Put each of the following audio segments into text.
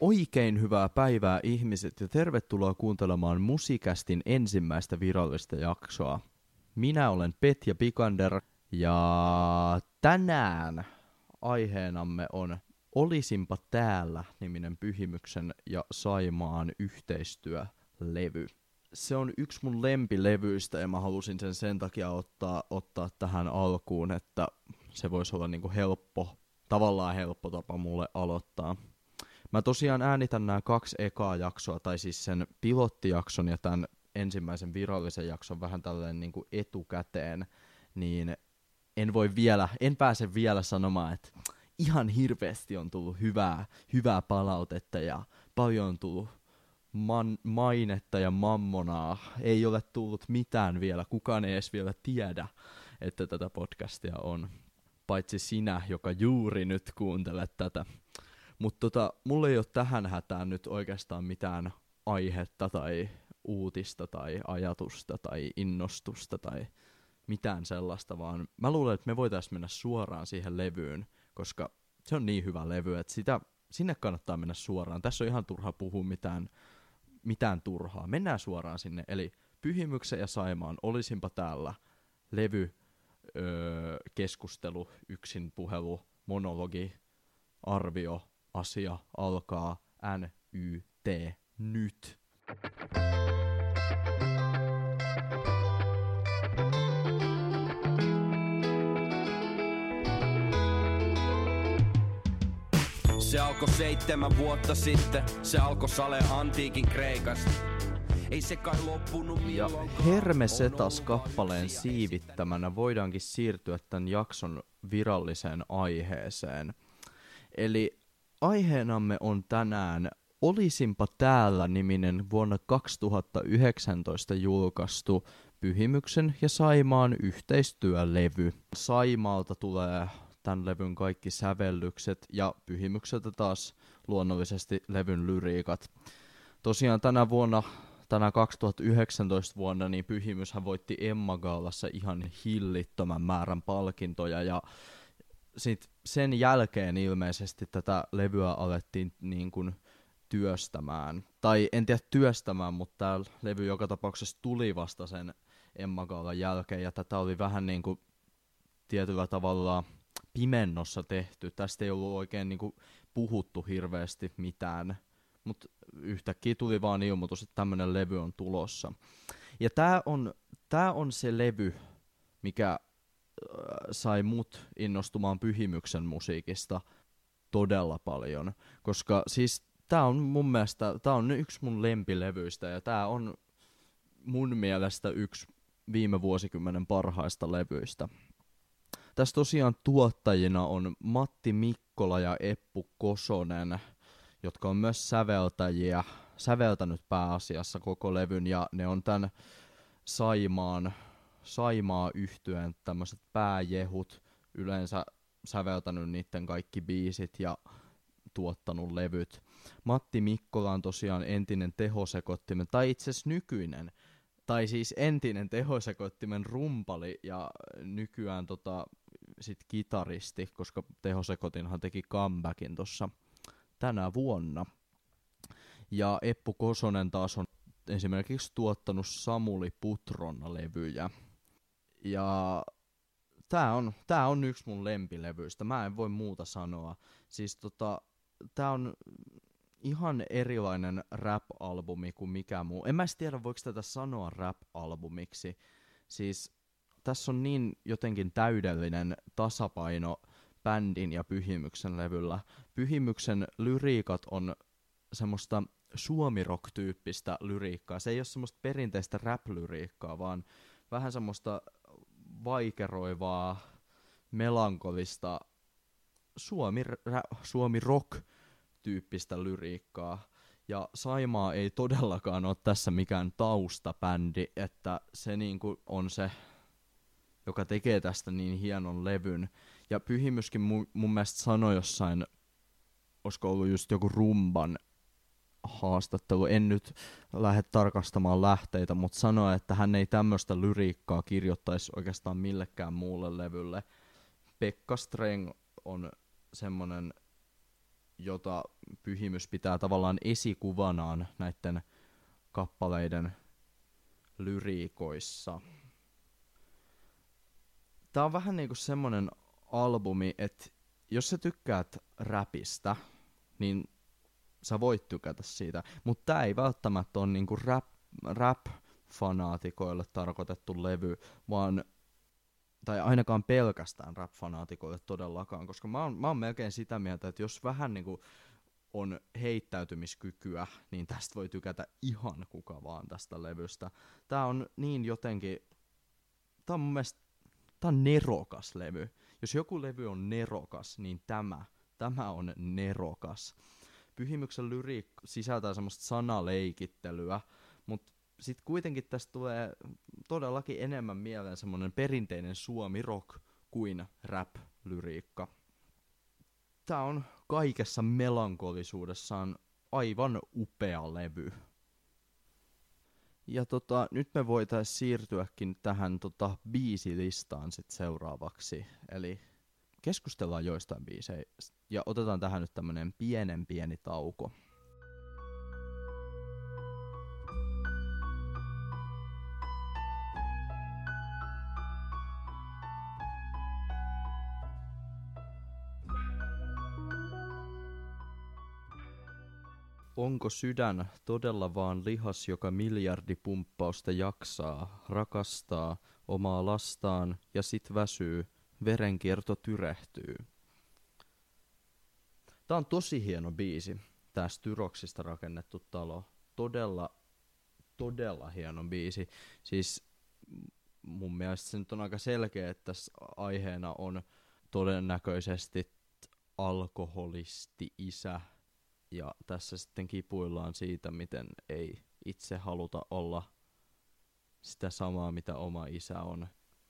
Oikein hyvää päivää ihmiset ja tervetuloa kuuntelemaan Musikästin ensimmäistä virallista jaksoa. Minä olen Petja Pikander ja tänään aiheenamme on Olisinpa täällä -niminen Pyhimyksen ja Saimaan yhteistyölevy. Se on yksi mun lempilevyistä ja mä halusin sen takia ottaa tähän alkuun, että se voisi olla niinku tavallaan helppo tapa mulle aloittaa. Mä tosiaan äänitän nämä 2 ekaa jaksoa, tai siis sen pilottijakson ja tämän ensimmäisen virallisen jakson vähän tälleen niin kuin etukäteen, niin en pääse vielä sanomaan, että ihan hirveästi on tullut hyvää palautetta ja paljon on tullut mainetta ja mammonaa. Ei ole tullut mitään vielä, kukaan ei edes vielä tiedä, että tätä podcastia on, paitsi sinä, joka juuri nyt kuuntelet tätä. Mutta mulla ei ole tähän hätään nyt oikeastaan mitään aihetta tai uutista tai ajatusta tai innostusta tai mitään sellaista, vaan mä luulen, että me voitaisiin mennä suoraan siihen levyyn, koska se on niin hyvä levy, että sinne kannattaa mennä suoraan. Tässä on ihan turha puhua mitään turhaa. Mennään suoraan sinne, eli Pyhimyksen ja Saimaan Olisinpa täällä levy, keskustelu, yksin puhelu, monologi, arvio, asia alkaa NYT nyt. Se alkoi 7 vuotta sitten, se alkoi Sale antiikin Kreikasta. Ei se kai loppunut milloinkaan. Ja Hermesetas-kappaleen siivittämänä voidaankin siirtyä tämän jakson viralliseen aiheeseen. Eli aiheenamme on tänään Olisinpa täällä -niminen vuonna 2019 julkaistu Pyhimyksen ja Saimaan yhteistyölevy. Saimaalta tulee tämän levyn kaikki sävellykset ja Pyhimykseltä taas luonnollisesti levyn lyriikat. Tosiaan tänä 2019 vuonna niin Pyhimyshän voitti Emma-gaalassa ihan hillittömän määrän palkintoja ja sitten sen jälkeen ilmeisesti tätä levyä alettiin niin kuin työstämään. Tai en tiedä työstämään, mutta tämä levy joka tapauksessa tuli vasta sen Emma-gaalan jälkeen. Ja tätä oli vähän niin kuin tietyllä tavalla pimennossa tehty. Tästä ei ollut oikein niin kuin puhuttu hirveästi mitään. Mutta yhtäkkiä tuli vaan ilmoitus, että tämmöinen levy on tulossa. Ja tää on se levy, mikä sai mut innostumaan Pyhimyksen musiikista todella paljon, koska siis tää on mun mielestä, tää on yksi mun lempilevyistä ja tää on mun mielestä yksi viime vuosikymmenen parhaista levyistä. Tässä tosiaan tuottajina on Matti Mikkola ja Eppu Kosonen, jotka on myös säveltänyt pääasiassa koko levyn ja ne on tän Saimaa-yhtyeen tämmöiset pääjehut, yleensä säveltänyt niiden kaikki biisit ja tuottanut levyt. Matti Mikkola on tosiaan entinen Tehosekoittimen, tai itse asiassa nykyinen, tai siis entinen Tehosekoittimen rumpali ja nykyään sit kitaristi, koska Tehosekoitinhan teki comebackin tossa tänä vuonna. Ja Eppu Kosonen taas on esimerkiksi tuottanut Samuli Putron levyjä. Ja tää on yksi mun lempilevyistä. Mä en voi muuta sanoa. Siis tää on ihan erilainen rap-albumi kuin mikä muu. En mä tiedä, voiko tätä sanoa rap-albumiksi. Siis tässä on niin jotenkin täydellinen tasapaino bändin ja Pyhimyksen levyllä. Pyhimyksen lyriikat on semmoista suomirock-tyyppistä lyriikkaa. Se ei ole semmoista perinteistä rap-lyriikkaa, vaan vähän semmoista vaikeroivaa, melankolista suomi-rock-tyyppistä lyriikkaa. Ja Saimaa ei todellakaan ole tässä mikään taustabändi, että se niinku on se, joka tekee tästä niin hienon levyn. Ja Pyhimyskin mun mielestä sanoi jossain, olisiko ollut just joku rumban haastattelu, en nyt lähde tarkastamaan lähteitä, mutta sanoi, että hän ei tämmöistä lyriikkaa kirjoittaisi oikeastaan millekään muulle levylle. Pekka Streng on semmonen jota Pyhimys pitää tavallaan esikuvanaan näiden kappaleiden lyriikoissa. Tää on vähän niinku semmonen albumi, että jos sä tykkäät räpistä, niin sä voit tykätä siitä, mutta tää ei välttämättä ole niinku rap-fanaatikoille tarkoitettu levy, vaan, tai ainakaan pelkästään rap-fanaatikoille todellakaan, koska mä oon melkein sitä mieltä, että jos vähän niinku on heittäytymiskykyä, niin tästä voi tykätä ihan kuka vaan tästä levystä. Tää on niin jotenkin, tää on mun mielestä, tää on nerokas levy. Jos joku levy on nerokas, niin tämä on nerokas. Pyhimyksen lyriikka sisältää semmoista sanaleikittelyä, mutta sitten kuitenkin tästä tulee todellakin enemmän mieleen semmoinen perinteinen suomi-rock kuin rap-lyriikka. Tää on kaikessa melankolisuudessaan aivan upea levy. Ja nyt me voitaisiin siirtyäkin tähän biisilistaan sit seuraavaksi. Eli keskustellaan joistain biisejä ja otetaan tähän nyt tämmönen pieni tauko. Onko sydän todella vaan lihas, joka miljardipumppausta jaksaa, rakastaa omaa lastaan ja sit väsyy, verenkierto tyrehtyy? Tää on tosi hieno biisi, tää Styroksista rakennettu talo. Todella hieno biisi. Siis mun mielestä se nyt on aika selkeä, että tässä aiheena on todennäköisesti alkoholisti-isä. Ja tässä sitten kipuillaan siitä, miten ei itse haluta olla sitä samaa, mitä oma isä on.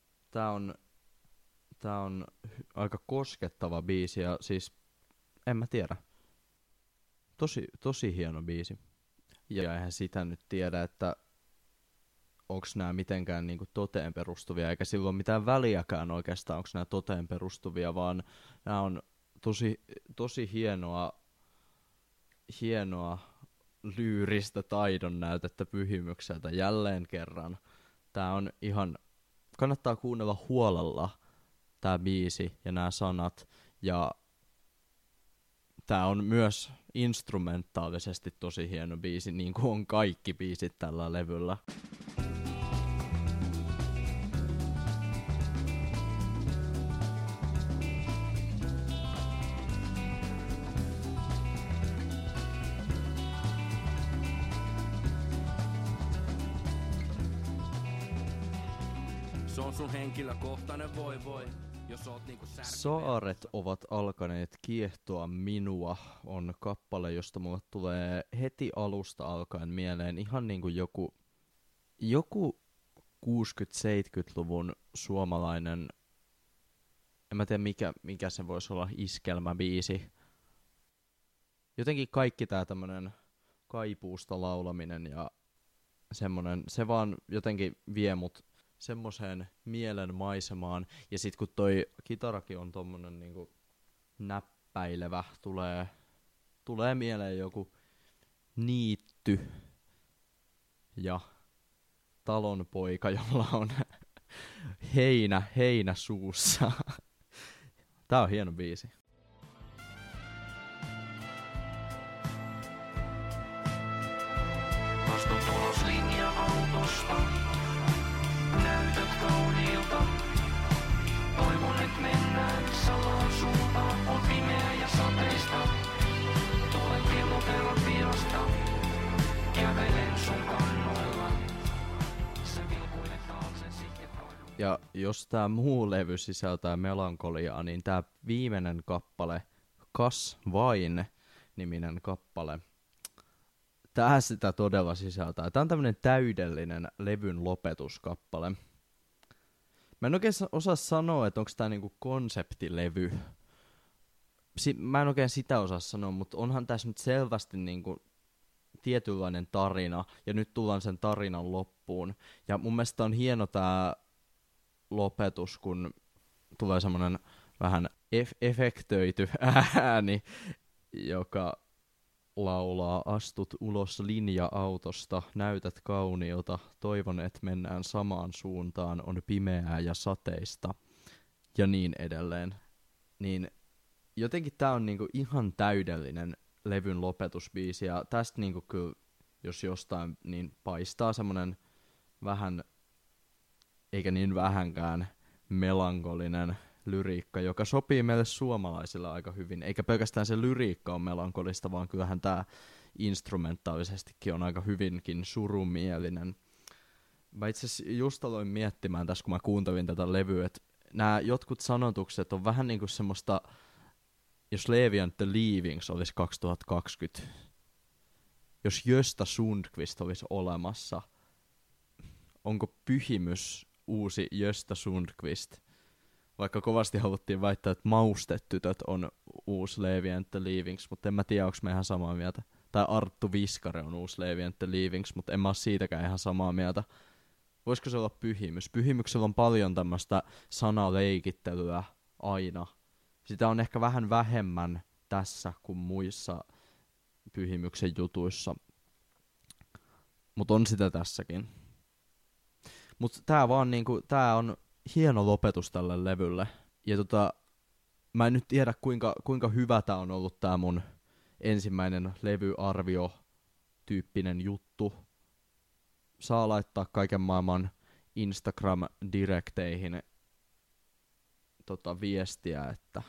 Tää on aika koskettava biisi ja siis en mä tiedä. Tosi hieno biisi. Ja eihän sitä nyt tiedä, että onks nää mitenkään niinku toteen perustuvia, eikä silloin mitään väliäkään oikeastaan, onks nää toteen perustuvia, vaan nää on tosi hienoa lyyristä taidon näytettä Pyhimykseltä jälleen kerran. Tää on ihan, kannattaa kuunnella huolella tää biisi ja nämä sanat. Ja tää on myös instrumentaalisesti tosi hieno biisi, niin kuin on kaikki biisit tällä levyllä. Se on sun henkilökohtainen voi, jos oot niinku Saaret ovat alkaneet kiehtoa minua on kappale, josta mulle tulee heti alusta alkaen mieleen ihan niinku joku 60-70-luvun suomalainen, en mä tiedä mikä se voisi olla, iskelmäbiisi. Jotenkin kaikki tää tämmönen kaipuusta laulaminen ja semmonen, se vaan jotenkin vie mut semmoseen mielen maisemaan. Ja sit kun toi kitarakin on tommonen niinku näppäilevä, tulee mieleen joku niitty ja talonpoika, jolla on heinä suussa. Tää on hieno biisi. Vastutuloslinja autosta. Näytät kauniilta. Toivon, et mennään samaan suuntaan. On pimeä ja sateista. Tulen kelloterapiasta. Kävelen sun kannoilla. Sä vilkuilet taaksesi ja toivon. Ja jos tää muu levy sisältää melankoliaa, niin tää viimeinen kappale, Kas vain -niminen kappale, tää sitä todella sisältää. Tää on tämmönen täydellinen levyn lopetuskappale. Mä en oikein osaa sanoa, että onko tää niinku konseptilevy. Mä en oikein sitä osaa sanoa, mutta onhan tässä nyt selvästi niinku tietynlainen tarina. Ja nyt tullaan sen tarinan loppuun. Ja mun mielestä on hieno tää lopetus, kun tulee semmonen vähän efektöity ääni. joka laulaa astut ulos linja-autosta, näytät kauniilta, toivon et mennään samaan suuntaan, on pimeää ja sateista ja niin edelleen. Niin jotenkin tää on niinku ihan täydellinen levyn lopetusbiisi ja tästä niinku kyllä, jos jostain, niin paistaa semmonen vähän, eikä niin vähänkään, melankolinen lyriikka, joka sopii meille suomalaisille aika hyvin. Eikä pelkästään se lyriikka on melankolista, vaan kyllähän tää instrumentaalisestikin on aika hyvinkin surumielinen. Mä itse asiassa just aloin miettimään tässä, kun mä kuuntelin tätä levyä, että nämä jotkut sanotukset on vähän niinku semmoista, jos Levi and the Leavings olisi 2020, jos Gösta Sundqvist olisi olemassa, onko Pyhimys uusi Gösta Sundqvist? Vaikka kovasti haluttiin väittää, että Maustetytöt on uusi Levi and the Leavings, mutta en mä tiedä, onko me ihan samaa mieltä. Tai Arttu Viskare on uusi Levi and the Leavings, mutta en mä ole siitäkään ihan samaa mieltä. Voisiko se olla Pyhimys? Pyhimyksellä on paljon tämmöistä sanaleikittelyä aina. Sitä on ehkä vähän vähemmän tässä kuin muissa Pyhimyksen jutuissa. Mutta on sitä tässäkin. Mutta tää on hieno lopetus tälle levylle. Ja mä en nyt tiedä kuinka hyvä tää on ollut tää mun ensimmäinen levyarvio tyyppinen juttu. Saa laittaa kaiken maailman Instagram-direkteihin viestiä, että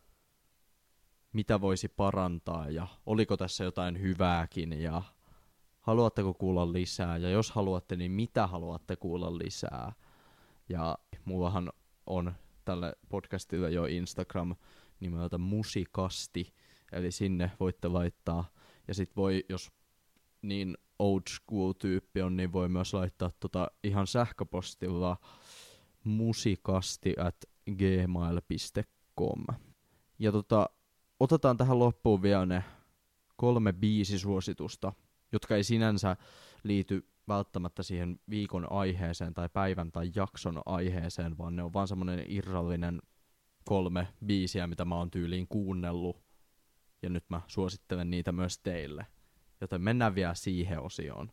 mitä voisi parantaa ja oliko tässä jotain hyvääkin ja haluatteko kuulla lisää ja jos haluatte, niin mitä haluatte kuulla lisää. Ja mullahan on tälle podcastille jo Instagram nimeltä Musikasti, eli sinne voitte laittaa. Ja sit voi, jos niin old school tyyppi on, niin voi myös laittaa ihan sähköpostilla musikasti@gmail.com. Ja otetaan tähän loppuun vielä ne 3 biisisuositusta, jotka ei sinänsä liity välttämättä siihen viikon aiheeseen tai päivän tai jakson aiheeseen, vaan ne on vaan semmonen irrallinen 3 biisiä, mitä mä oon tyyliin kuunnellut. Ja nyt mä suosittelen niitä myös teille. Joten mennään vielä siihen osioon.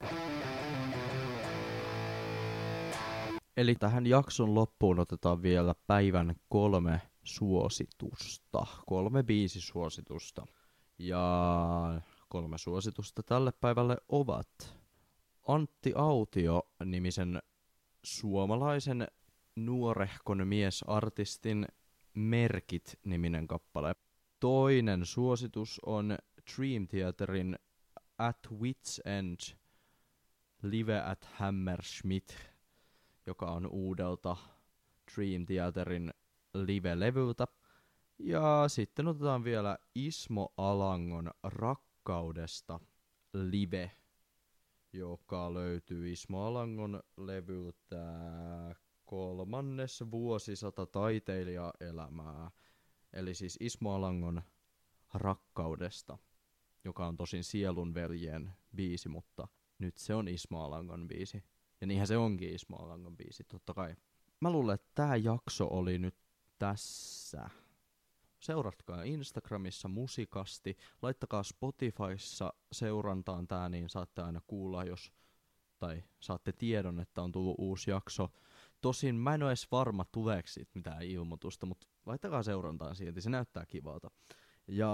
Eli tähän jakson loppuun otetaan vielä päivän 3 suositusta. 3 biisisuositusta. Ja 3 suositusta tälle päivälle ovat Antti Autio-nimisen suomalaisen nuorehkon miesartistin Merkit-niminen kappale. Toinen suositus on Dream Theaterin At Wit's End Live at Hammersmith, joka on uudelta Dream Theaterin live-levyltä. Ja sitten otetaan vielä Ismo Alangon Rakkaudesta live, joka löytyy Ismo Alangon levyltä 3. vuosisata taiteilijaelämää. Eli siis Ismo Alangon Rakkaudesta, joka on tosin Sielunveljen biisi, mutta nyt se on Ismo Alangon biisi. Ja niinhän se onkin Ismo Alangon biisi, totta kai. Mä luulen, että tää jakso oli nyt tässä. Seuratkaa Instagramissa Musikasti, laittakaa Spotifyssa seurantaan tää, niin saatte aina kuulla, tai saatte tiedon, että on tullut uusi jakso. Tosin mä en ole edes varma, tuleeko siitä mitään ilmoitusta, mutta laittakaa seurantaan silti, se näyttää kivalta. Ja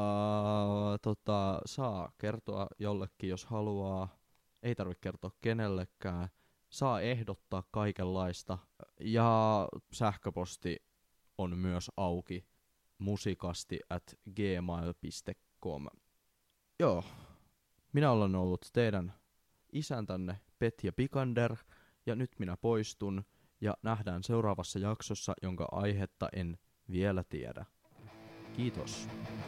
saa kertoa jollekin, jos haluaa, ei tarvitse kertoa kenellekään. Saa ehdottaa kaikenlaista. Ja sähköposti on myös auki musikasti@gmail.com. Joo, minä olen ollut teidän isäntänne Petja Pikander, ja nyt minä poistun, ja nähdään seuraavassa jaksossa, jonka aihetta en vielä tiedä. Kiitos.